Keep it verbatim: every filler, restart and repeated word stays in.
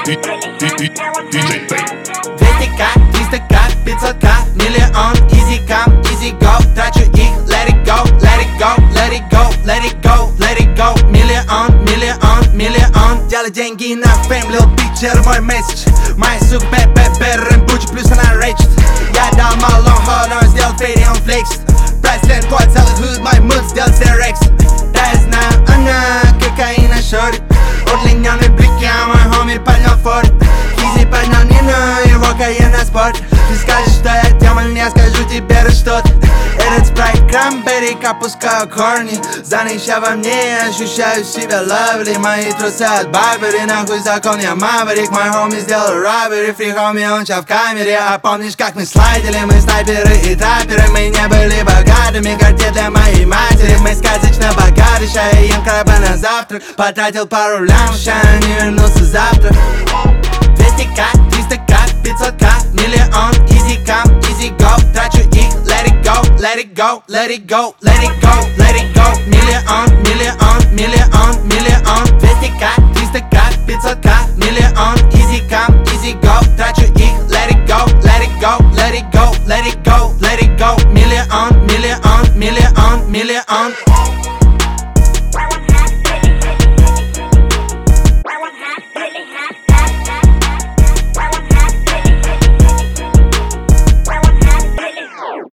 двести ка, триста ка, пятьсот ка, миллион. Easy come, easy go, трачу их, let it go, let it go, let it go, let it go, let it go. Миллион, миллион, миллион. Делай деньги на фейм, lil picture, мой месседж. Моя сука, б-б-б, рэмбучи, плюс она рейчит. Я дал малон, hold on, сделал фейри, он флексит. Прайслен, код, целый худ, мой муд, сделал стерекс. Да я знаю, она кокаина шорит. Удлиненный блик, я мой хоми поднял форт. Кизи поднял Нину, его каена спорт. Ты скажешь, что я демон, я скажу тебе что-то. Этот спрайт крамберика, пускаю корни. Занища во мне, ощущаю себя лавли. Мои трусы от Барбери, нахуй закон, я маврик. Мой хоми сделал роббери, фри хоми, он ща в камере. А помнишь, как мы слайдили, мы снайперы и трапперы. Мы не были богатыми, горде для моей матери. Мы сказочно богаты, ща я ем краба на завтрак. Потратил пару лям, ща не вернулся завтра. двести ка, триста ка, пятьсот ка, миллион. Easy come, easy go, трачу их, let it go, let it go, let it go, let it go, let it go. Миллион, миллион, миллион, миллион. двести ка, триста ка, пятьсот ка, миллион. Easy come, easy go, трачу их, let it go, let it go, let it go, let it go, let it go. Миллион, миллион, миллион, миллион.